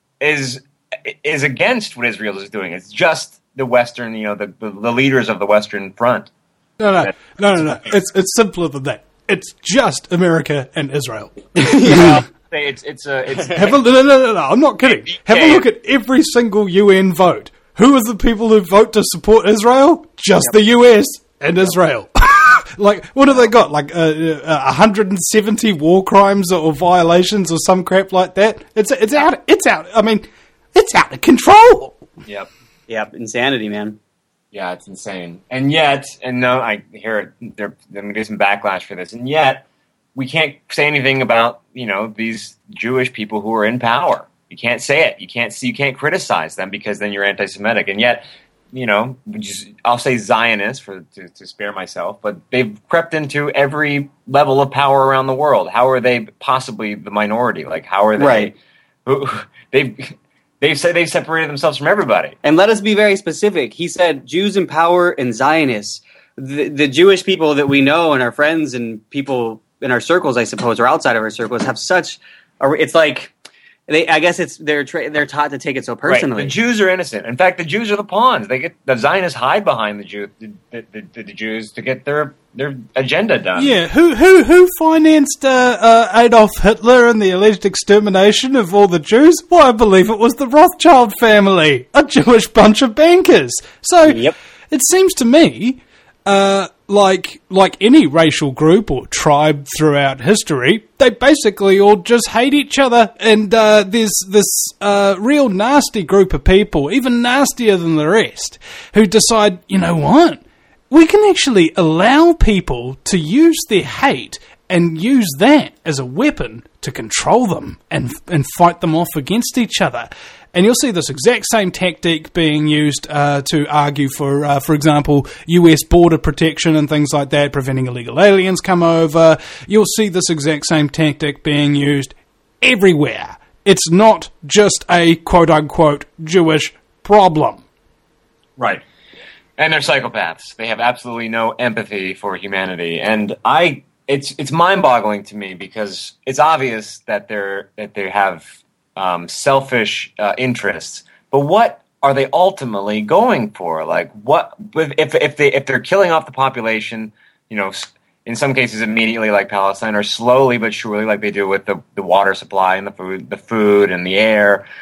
Speaker 2: is is against what Israel is doing. It's just the Western, you know, the, the the leaders of the Western Front.
Speaker 1: No, no, no, no, no. It's it's simpler than that. It's just America and Israel.
Speaker 2: Yeah, it's it's a it's.
Speaker 1: Have a, no, no, no, no. I'm not kidding. Have a look at every single U N vote. Who are the people who vote to support Israel? Just yep. the U S and Israel. Like, what have they got? Like uh, uh, one hundred seventy war crimes or violations or some crap like that. It's it's out. It's out. I mean, it's out of control.
Speaker 2: Yep.
Speaker 3: Yep, insanity, man.
Speaker 2: Yeah, it's insane. And yet, and no, I hear it, there, I'm going to do some backlash for this, and yet, we can't say anything about, you know, these Jewish people who are in power. You can't say it. You can't see, you can't criticize them because then you're anti-Semitic. And yet, you know, just, I'll say Zionists for to, to spare myself, but they've crept into every level of power around the world. How are they possibly the minority? Like, how are they?
Speaker 3: Right.
Speaker 2: Who, they've... They've said they've separated themselves from everybody.
Speaker 3: And let us be very specific. He said Jews in power and Zionists. The, the Jewish people that we know and our friends and people in our circles, I suppose, or outside of our circles, have such. A, it's like they. I guess it's they're tra- they're taught to take it so personally.
Speaker 2: Right. The Jews are innocent. In fact, the Jews are the pawns. They get the Zionists hide behind the Jew the, the, the, the Jews to get their their agenda done.
Speaker 1: Yeah, who who who financed uh, uh, Adolf Hitler and the alleged extermination of all the Jews? Well, I believe it was the Rothschild family, a Jewish bunch of bankers. So
Speaker 3: yep.
Speaker 1: It seems to me, uh, like like any racial group or tribe throughout history, they basically all just hate each other, and uh, there's this uh, real nasty group of people, even nastier than the rest, who decide, you know what? We can actually allow people to use their hate and use that as a weapon to control them and and fight them off against each other. And you'll see this exact same tactic being used uh, to argue for, uh, for example, U S border protection and things like that, preventing illegal aliens come over. You'll see this exact same tactic being used everywhere. It's not just a quote-unquote Jewish problem.
Speaker 2: Right. And they're psychopaths. They have absolutely no empathy for humanity. And I, it's it's mind-boggling to me because it's obvious that they're that they have um, selfish uh, interests. But what are they ultimately going for? Like, what if if they if they're killing off the population? You know, in some cases immediately, like Palestine, or slowly but surely, like they do with the the water supply and the food, the food and the air.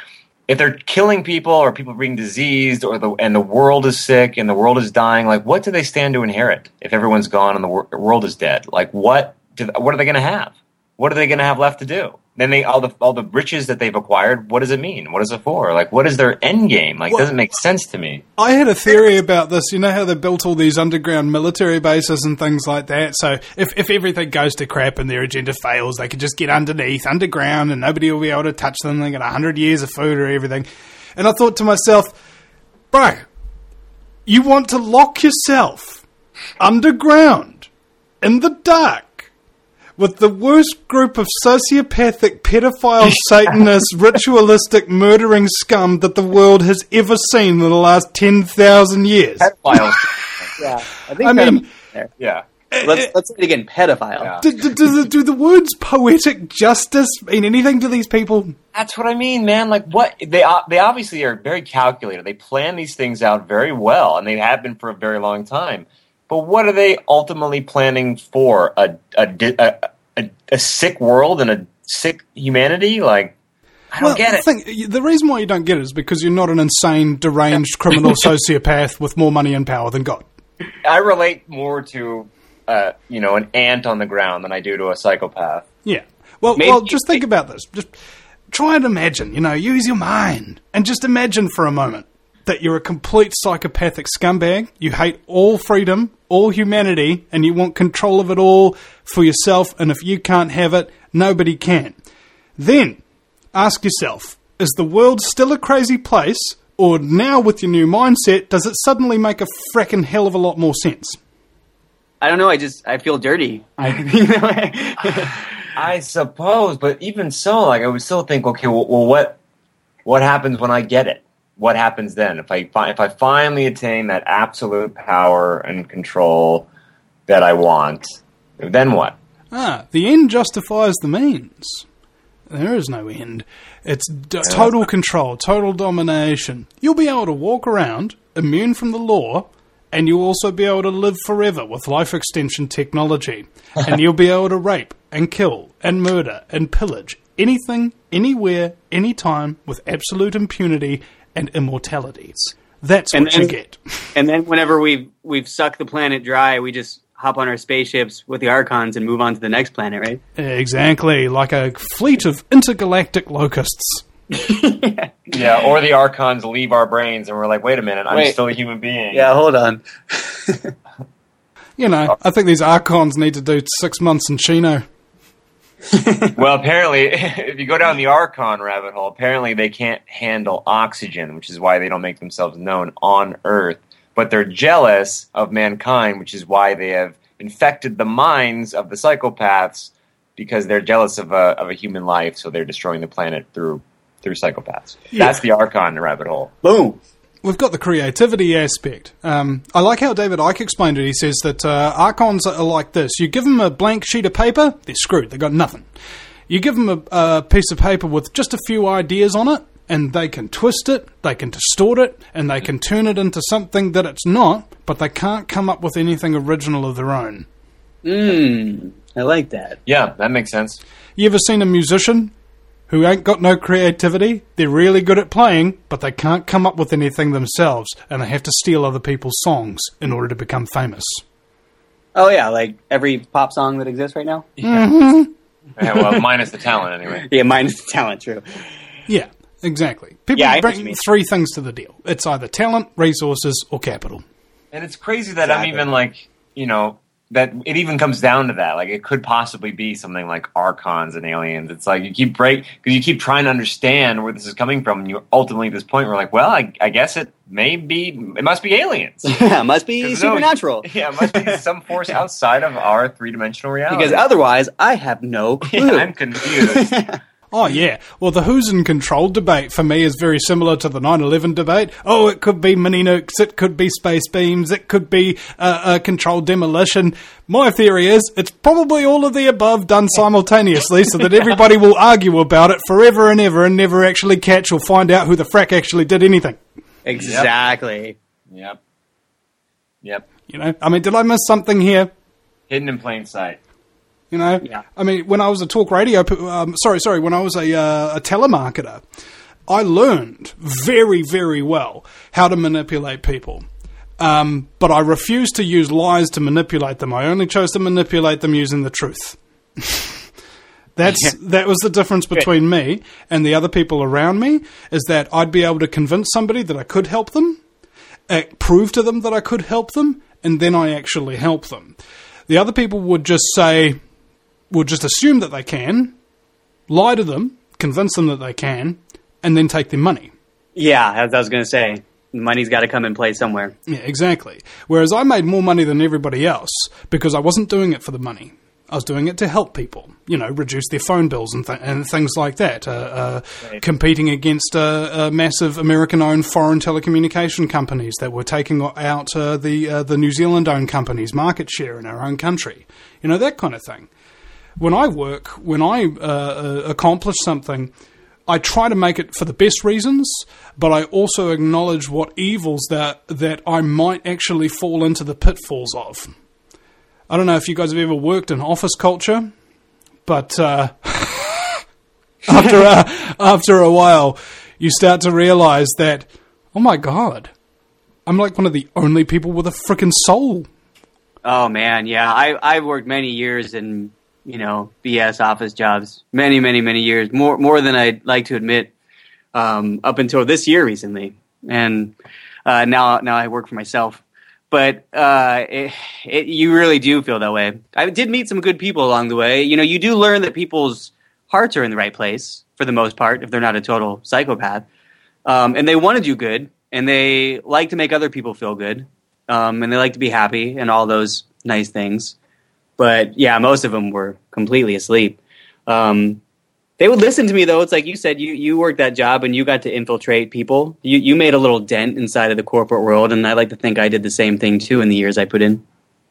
Speaker 2: if they're killing people or people being diseased or the and the world is sick and the world is dying, like what do they stand to inherit if everyone's gone and the wor- world is dead? Like what do, what are they going to have? What are they going to have left to do? Then they all the all the riches that they've acquired. What does it mean? What is it for? Like what is their end game? Like
Speaker 1: Well,
Speaker 2: it doesn't make sense to me.
Speaker 1: I had a theory about this. You know how they built all these underground military bases and things like that? So if, if everything goes to crap and their agenda fails, they can just get underneath, underground, and nobody will be able to touch them. They get one hundred years of food or everything. And I thought to myself, bro, you want to lock yourself underground in the dark with the worst group of sociopathic, pedophile, Satanist, ritualistic, murdering scum that the world has ever seen in the last ten thousand years.
Speaker 2: Pedophiles.
Speaker 3: Yeah, I think
Speaker 1: I mean,
Speaker 3: there.
Speaker 2: Yeah.
Speaker 3: Let's let's say it again. Pedophile.
Speaker 2: Yeah.
Speaker 1: do, do, do, the, do the words poetic justice mean anything to these people?
Speaker 2: That's what I mean, man. Like, what they uh, they obviously are very calculated. They plan these things out very well, and they have been for a very long time. But what are they ultimately planning for? A a a, a, a sick world and a sick humanity? Like, I don't
Speaker 1: Well,
Speaker 2: get
Speaker 1: the
Speaker 2: it.
Speaker 1: thing- the reason why you don't get it is because you're not an insane, deranged criminal sociopath with more money and power than God.
Speaker 2: I relate more to uh, you know an ant on the ground than I do to a psychopath.
Speaker 1: Yeah. Well,
Speaker 3: Maybe-
Speaker 1: well, just think about this. Just try and imagine, you know, use your mind and just imagine for a moment that you're a complete psychopathic scumbag. You hate all freedom, all humanity, and you want control of it all for yourself. And if you can't have it, nobody can. Then ask yourself, is the world still a crazy place? Or now with your new mindset, does it suddenly make a fracking hell of a lot more sense?
Speaker 3: I don't know. I just I feel dirty. I,
Speaker 2: I suppose, but even so, like I would still think, okay, well, well what what happens when I get it? What happens then if I fi- if I finally attain that absolute power and control that I want? Then what?
Speaker 1: Ah, the end justifies the means. There is no end. It's d- total control, total domination. You'll be able to walk around, immune from the law, and you'll also be able to live forever with life extension technology. And you'll be able to rape and kill and murder and pillage anything, anywhere, anytime with absolute impunity and immortality. That's
Speaker 3: And
Speaker 1: what you
Speaker 3: then-
Speaker 1: get.
Speaker 3: and then whenever we've we've sucked the planet dry, we just hop on our spaceships with the Archons and move on to the next planet, right?
Speaker 1: Exactly, like a fleet of intergalactic locusts.
Speaker 2: Yeah, or the Archons leave our brains and we're like, wait a minute, I'm
Speaker 3: Wait.
Speaker 2: still a human being.
Speaker 3: Yeah, hold on.
Speaker 1: You know, I think these Archons need to do six months in Chino.
Speaker 2: Well, apparently, if you go down the Archon rabbit hole, apparently they can't handle oxygen, which is why they don't make themselves known on Earth. But they're jealous of mankind, which is why they have infected the minds of the psychopaths, because they're jealous of a of a human life, so they're destroying the planet through through psychopaths.
Speaker 1: Yeah.
Speaker 2: That's the Archon rabbit hole.
Speaker 3: Boom.
Speaker 1: We've got the creativity aspect. Um, I like how David Icke explained it. He says that uh, Archons are like this. You give them a blank sheet of paper, they're screwed. They've got nothing. You give them a, a piece of paper with just a few ideas on it, and they can twist it, they can distort it, and they can turn it into something that it's not, but they can't come up with anything original of their own.
Speaker 3: Mmm. I like that.
Speaker 2: Yeah, that makes sense.
Speaker 1: You ever seen a musician who ain't got no creativity? They're really good at playing, but they can't come up with anything themselves, and they have to steal other people's songs in order to become famous.
Speaker 3: Oh yeah, like every pop song that exists right now.
Speaker 2: Yeah, well, minus the talent, anyway.
Speaker 3: Yeah, minus the talent. True.
Speaker 1: Yeah, exactly. People
Speaker 3: Yeah, I know what you
Speaker 1: bring
Speaker 3: mean.
Speaker 1: three things to the deal. It's either talent, resources, or capital.
Speaker 2: And it's crazy that I'm
Speaker 3: Exactly.
Speaker 2: even like, you know, that it even comes down to that. Like, it could possibly be something like Archons and aliens. It's like you keep break because you keep trying to understand where this is coming from, and you ultimately at this point we're like, well, I, I guess it may be, it must be aliens.
Speaker 3: Yeah, must be
Speaker 2: 'Cause no-
Speaker 3: supernatural.
Speaker 2: Yeah, it must be some force outside of our three dimensional reality.
Speaker 3: Because otherwise, I have no clue.
Speaker 2: yeah, I'm confused.
Speaker 1: Oh, yeah. Well, the who's in control debate for me is very similar to the nine eleven debate. Oh, it could be mini nukes, it could be space beams, it could be uh, uh, controlled demolition. My theory is it's probably all of the above done simultaneously so that everybody will argue about it forever and ever and never actually catch or find out who the frack actually did anything.
Speaker 3: Exactly.
Speaker 2: Yep. Yep.
Speaker 1: You know, I mean, did I miss something here?
Speaker 2: Hidden in plain sight.
Speaker 1: You know,
Speaker 3: Yeah.
Speaker 1: I mean, when I was a talk radio, um, sorry, sorry, when I was a, uh, a telemarketer, I learned very, very well how to manipulate people. Um, but I refused to use lies to manipulate them. I only chose to manipulate them using the truth. That's yeah. That was the difference between Good. me and the other people around me, is that I'd be able to convince somebody that I could help them, uh, prove to them that I could help them, and then I actually help them. The other people would just say, would just assume that they can, lie to them, convince them that they can, and then take their money.
Speaker 3: Yeah, as I was going to say. Money's got to come in play somewhere.
Speaker 1: Yeah, exactly. Whereas I made more money than everybody else because I wasn't doing it for the money. I was doing it to help people, you know, reduce their phone bills and, th- and things like that. Uh, uh, right. Competing against uh, uh, massive American-owned foreign telecommunication companies that were taking out uh, the uh, the New Zealand-owned companies' market share in our own country. You know, that kind of thing. When I work, when I uh, uh, accomplish something, I try to make it for the best reasons, but I also acknowledge what evils that that I might actually fall into the pitfalls of. I don't know if you guys have ever worked in office culture, but uh, after a, after a while, you start to realize that, oh my God, I'm like one of the only people with a frickin' soul.
Speaker 3: Oh man, yeah, I I've worked many years in, you know, B S office jobs, many, many, many years, more more than I'd like to admit, um, up until this year recently, and uh, now now I work for myself. But uh, it, it, you really do feel that way. I did meet some good people along the way. You know, you do learn that people's hearts are in the right place for the most part, if they're not a total psychopath, um, and they want to do good, and they like to make other people feel good, um, and they like to be happy, and all those nice things. But yeah, most of them were completely asleep. Um, they would listen to me, though. It's like you said, you, you worked that job and you got to infiltrate people. You you made a little dent inside of the corporate world, and I like to think I did the same thing, too, in the years I put in.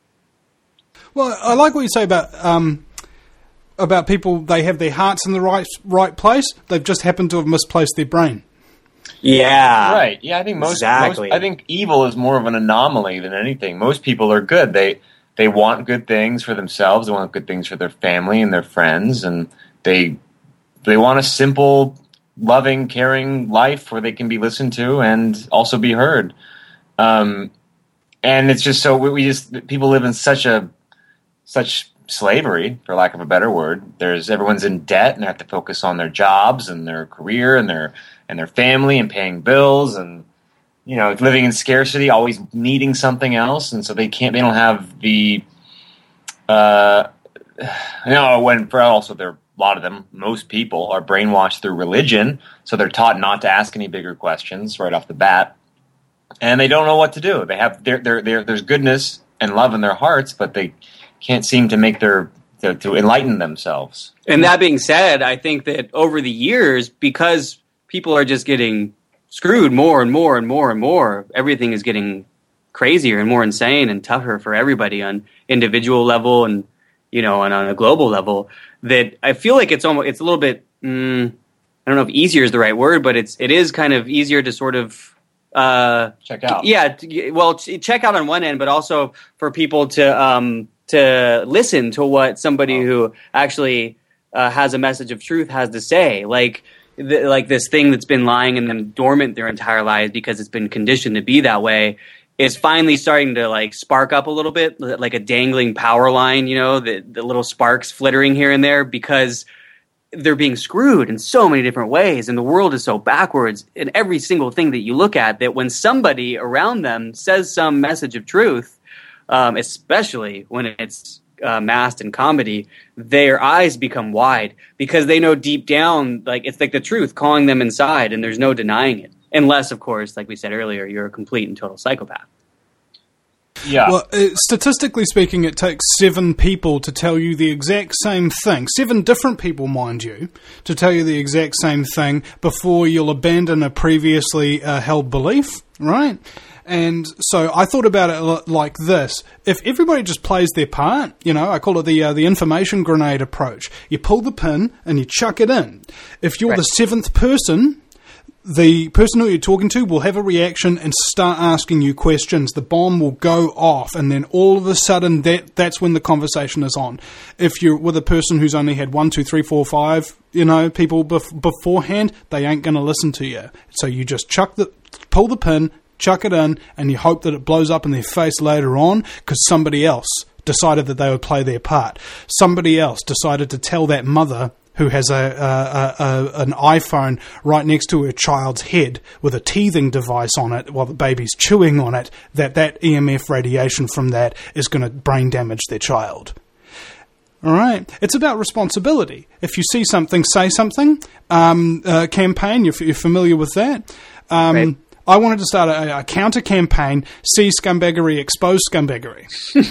Speaker 1: Well, I like what you say about um, about people, they have their hearts in the right right place. They've just happened to have misplaced their brain.
Speaker 3: Yeah.
Speaker 2: Right. Yeah, I think most,
Speaker 3: exactly.
Speaker 2: most I think evil is more of an anomaly than anything. Most people are good. They they want good things for themselves. They want good things for their family and their friends, and they they want a simple, loving, caring life where they can be listened to and also be heard. Um, and it's just so we, we just people live in such a such slavery, for lack of a better word. There's everyone's in debt and have to focus on their jobs and their career and their and their family and paying bills and, you know, living in scarcity, always needing something else, and so they can't. They don't have the, uh, you know, when for also they're a lot of them, most people are brainwashed through religion, so they're taught not to ask any bigger questions right off the bat, and they don't know what to do. They have their their their there's goodness and love in their hearts, but they can't seem to make their to, to enlighten themselves.
Speaker 3: And that being said, I think that over the years, because people are just getting screwed more and more and more and more, everything is getting crazier and more insane and tougher for everybody on individual level and, you know, and on a global level, that I feel like it's almost, it's a little bit, mm, I don't know if easier is the right word, but it's, it is kind of easier to sort of, uh,
Speaker 2: check out.
Speaker 3: Yeah. Well, check out on one end, but also for people to, um, to listen to what somebody oh. who actually uh, has a message of truth has to say. Like, the, like this thing that's been lying in them dormant their entire lives because it's been conditioned to be that way is finally starting to like spark up a little bit, like a dangling power line, you know, the, the little sparks flittering here and there because they're being screwed in so many different ways. And the world is so backwards in every single thing that you look at that when somebody around them says some message of truth, um, especially when it's uh, masked in comedy, their eyes become wide because they know deep down, like it's like the truth calling them inside and there's no denying it. Unless, of course, like we said earlier, you're a complete and total psychopath.
Speaker 2: Yeah.
Speaker 1: Well, uh, statistically speaking, it takes seven people to tell you the exact same thing. Seven different people, mind you, to tell you the exact same thing before you'll abandon a previously uh, held belief, right? And so I thought about it like this. If everybody just plays their part, you know, I call it the uh, the information grenade approach. You pull the pin and you chuck it in. If you're right. the seventh person, the person who you're talking to will have a reaction and start asking you questions. The bomb will go off, and then all of a sudden, that that's when the conversation is on. If you're with a person who's only had one, two, three, four, five, you know, people bef- beforehand, they ain't going to listen to you. So you just chuck the, pull the pin, chuck it in, and you hope that it blows up in their face later on because somebody else decided that they would play their part. Somebody else decided to tell that mother who has a, a, a an iPhone right next to her child's head with a teething device on it while the baby's chewing on it, that that E M F radiation from that is going to brain damage their child. All right. It's about responsibility. If you see something, say something. Um, uh, campaign, you're, you're familiar with that. Um,
Speaker 3: right.
Speaker 1: I wanted to start a, a counter-campaign, see scumbaggery, expose scumbaggery.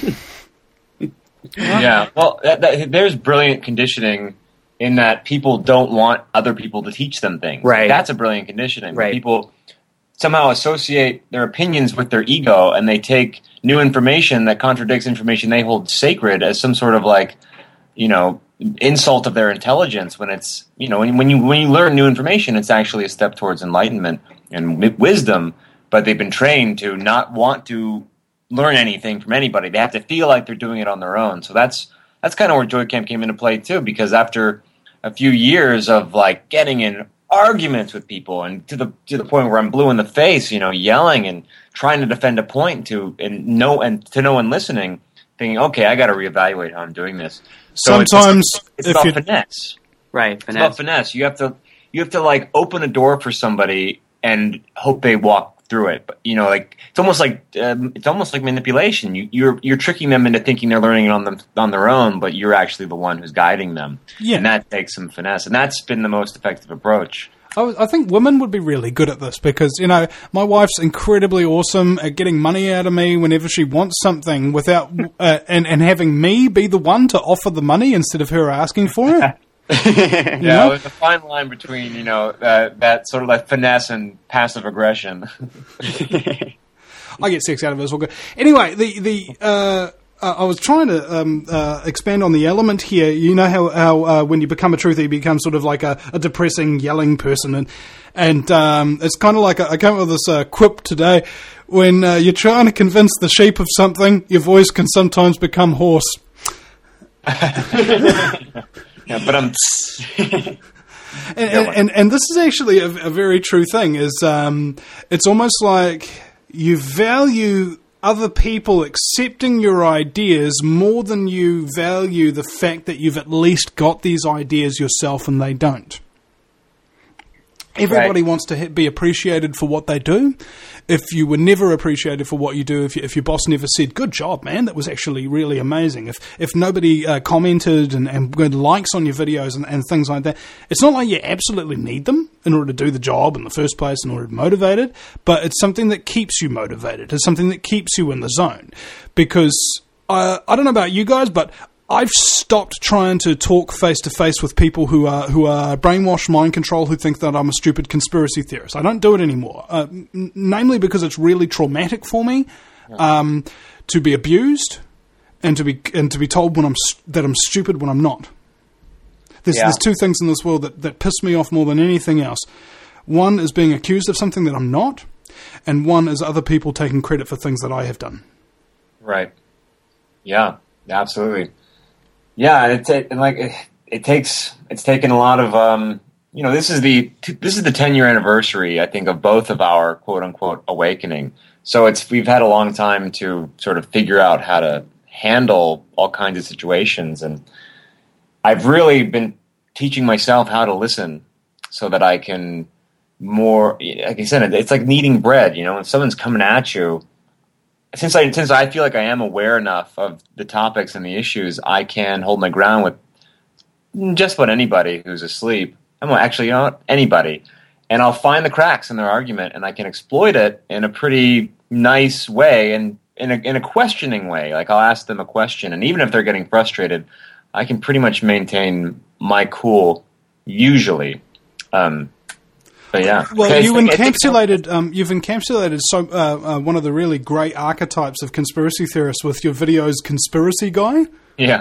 Speaker 2: Yeah, well, that, that, there's brilliant conditioning in that people don't want other people to teach them things.
Speaker 3: Right.
Speaker 2: That's a brilliant conditioning.
Speaker 3: Right.
Speaker 2: People somehow associate their opinions with their ego, and they take new information that contradicts information they hold sacred as some sort of like, you know, insult of their intelligence. When it's, you know, when, when you when you learn new information, it's actually a step towards enlightenment and w- wisdom. But they've been trained to not want to learn anything from anybody. They have to feel like they're doing it on their own. So that's that's kind of where Joy Camp came into play too, because after a few years of like getting in arguments with people and to the to the point where I'm blue in the face, you know, yelling and trying to defend a point to and no and to no one listening, thinking, okay, I got to reevaluate how I'm doing this. So
Speaker 1: Sometimes
Speaker 2: it's, it's
Speaker 1: if
Speaker 2: about
Speaker 1: you
Speaker 2: finesse.
Speaker 3: Right,
Speaker 2: It's
Speaker 3: finesse.
Speaker 2: about finesse. You have to you have to like open a door for somebody and hope they walk through it. But you know, like it's almost like um, it's almost like manipulation. You, you're you're tricking them into thinking they're learning it on them on their own, but you're actually the one who's guiding them.
Speaker 1: Yeah.
Speaker 2: And that takes some finesse, and that's been the most effective approach.
Speaker 1: I, was- I think women would be really good at this because, you know, my wife's incredibly awesome at getting money out of me whenever she wants something without uh, and, and having me be the one to offer the money instead of her asking for it.
Speaker 2: Yeah,
Speaker 1: know?
Speaker 2: there's a fine line between you know uh, that sort of like finesse and passive aggression.
Speaker 1: I get sex out of it. It's all good. Anyway, the the uh, uh, I was trying to um, uh, expand on the element here. You know how how uh, when you become a truther, you become sort of like a, a depressing, yelling person, and and um, it's kind of like a, I came up with this uh, quip today. When uh, you're trying to convince the sheep of something, your voice can sometimes become hoarse.
Speaker 2: Yeah, but I'm.
Speaker 1: And, and, and, and this is actually a, a very true thing. Is um, it's almost like you value other people accepting your ideas more than you value the fact that you've at least got these ideas yourself and they don't. Everybody
Speaker 2: Right.
Speaker 1: wants to ha- be appreciated for what they do. If you were never appreciated for what you do, if, you, if your boss never said, good job, man, that was actually really amazing. If if nobody uh, commented and, and good likes on your videos and, and things like that, it's not like you absolutely need them in order to do the job in the first place, in order to be motivated, but it's something that keeps you motivated. It's something that keeps you in the zone. Because uh, I don't know about you guys, but I've stopped trying to talk face to face with people who are who are brainwashed, mind control, who think that I'm a stupid conspiracy theorist. I don't do it anymore. Uh, n- namely because it's really traumatic for me um, to be abused and to be and to be told when I'm st- that I'm stupid when I'm not. There's
Speaker 2: Yeah.
Speaker 1: there's two things in this world that, that piss me off more than anything else. One is being accused of something that I'm not, and one is other people taking credit for things that I have done.
Speaker 2: Right. Yeah. Absolutely. Yeah, it's it, and like it, it takes it's taken a lot of um, you know this is the this is the ten year anniversary I think of both of our quote unquote awakening. So it's we've had a long time to sort of figure out how to handle all kinds of situations, and I've really been teaching myself how to listen so that I can more. Like I said, it's like kneading bread. You know, when someone's coming at you. Since I since I feel like I am aware enough of the topics and the issues, I can hold my ground with just about anybody who's asleep. I'm actually, you know, anybody, and I'll find the cracks in their argument, and I can exploit it in a pretty nice way and in a in a questioning way. Like I'll ask them a question, and even if they're getting frustrated, I can pretty much maintain my cool usually. Um, But yeah.
Speaker 1: Well,
Speaker 2: It's
Speaker 1: you
Speaker 2: like- it's-
Speaker 1: encapsulated. Um, you've encapsulated so uh, uh, one of the really great archetypes of conspiracy theorists with your videos, Conspiracy Guy.
Speaker 2: Yeah.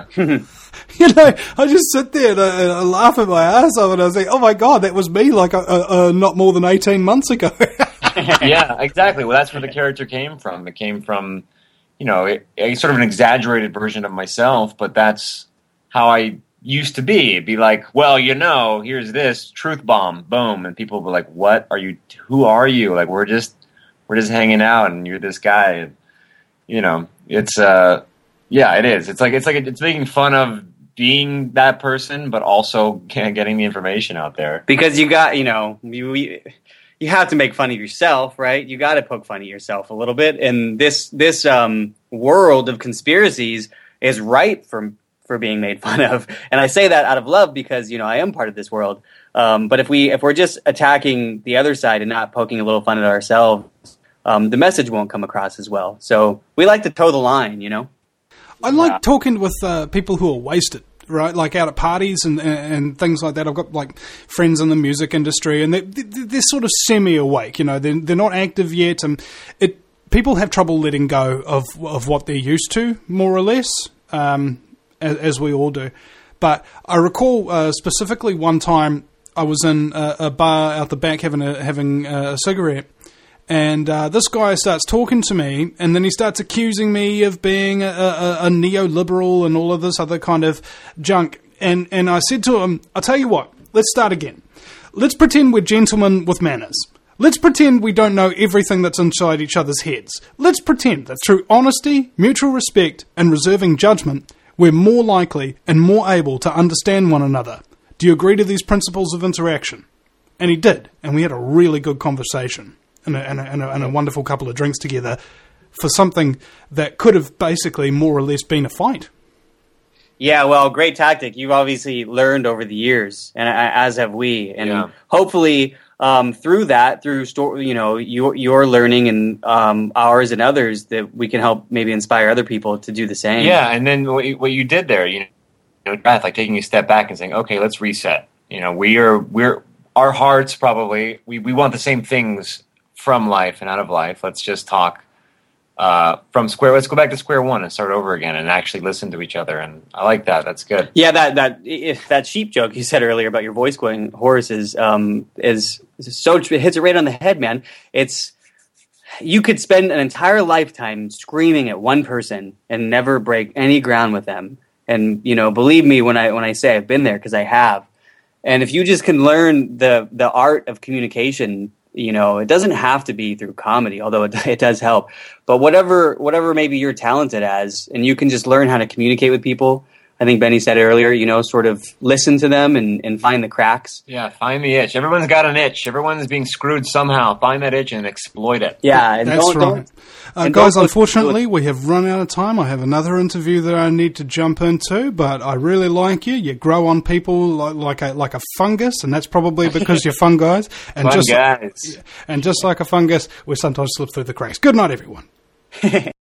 Speaker 1: You know, I just sit there and I, I laugh at my ass off, and I was like, "Oh my god, that was me!" Like, a, a, a, not more than eighteen months ago.
Speaker 2: Yeah, exactly. Well, that's where the character came from. It came from, you know, a, a sort of an exaggerated version of myself, but that's how I used to be. It'd be like, well, you know, here's this truth bomb, boom, and people were like, "What are you? Who are you?" Like, we're just we're just hanging out, and you're this guy. And, you know, it's uh, yeah, it is. It's like it's like it's making fun of being that person, but also getting the information out there.
Speaker 3: Because you got, you know, you you have to make fun of yourself, right? You got to poke fun of yourself a little bit, and this this um, world of conspiracies is ripe for for being made fun of. And I say that out of love because, you know, I am part of this world. Um, but if we if we're just attacking the other side and not poking a little fun at ourselves, um, the message won't come across as well. So we like to toe the line, you know.
Speaker 1: I like yeah. talking with uh, people who are wasted, right? Like out at parties and, and and things like that. I've got like friends in the music industry, and they're, they're sort of semi-awake. You know, they're they're not active yet, and it people have trouble letting go of of what they're used to, more or less, um, as, as we all do. But I recall uh, specifically one time I was in a, a bar out the back having a having a cigarette. And uh, this guy starts talking to me, and then he starts accusing me of being a, a, a neoliberal and all of this other kind of junk. And, and I said to him, I'll tell you what, let's start again. Let's pretend we're gentlemen with manners. Let's pretend we don't know everything that's inside each other's heads. Let's pretend that through honesty, mutual respect, and reserving judgment, we're more likely and more able to understand one another. Do you agree to these principles of interaction? And he did, and we had a really good conversation. And a, and, a, and, a, and a wonderful couple of drinks together for something that could have basically more or less been a fight.
Speaker 3: Yeah, well, great tactic. You've obviously learned over the years, and as have we. And yeah. hopefully um, through that, through sto- you know your, your learning and um, ours and others, that we can help maybe inspire other people to do the same.
Speaker 2: Yeah, and then what you, what you did there, you know, Beth, like taking a step back and saying, okay, let's reset. You know, we are we're our hearts probably we, we want the same things from life and out of life. Let's just talk uh, from square. Let's go back to square one and start over again and actually listen to each other. And I like that. That's good.
Speaker 3: Yeah, that that if that sheep joke you said earlier about your voice going hoarse is um, is so it hits it right on the head, man. It's you could spend an entire lifetime screaming at one person and never break any ground with them. And you know, believe me when I when I say I've been there because I have. And if you just can learn the the art of communication. You know, it doesn't have to be through comedy, although it, it does help. But whatever, whatever maybe you're talented as, and you can just learn how to communicate with people. I think Benny said it earlier, you know, sort of listen to them and, and find the cracks.
Speaker 2: Yeah, find the itch. Everyone's got an itch. Everyone's being screwed somehow. Find that itch and exploit it.
Speaker 3: Yeah, and
Speaker 1: that's
Speaker 3: don't,
Speaker 1: right.
Speaker 3: Don't,
Speaker 1: uh, guys, don't unfortunately, we have run out of time. I have another interview that I need to jump into, but I really like you. You grow on people like, like a like a fungus, and that's probably because you're fun guys. And
Speaker 2: fun
Speaker 1: just
Speaker 2: guys.
Speaker 1: And just like a fungus, we sometimes slip through the cracks. Good night, everyone.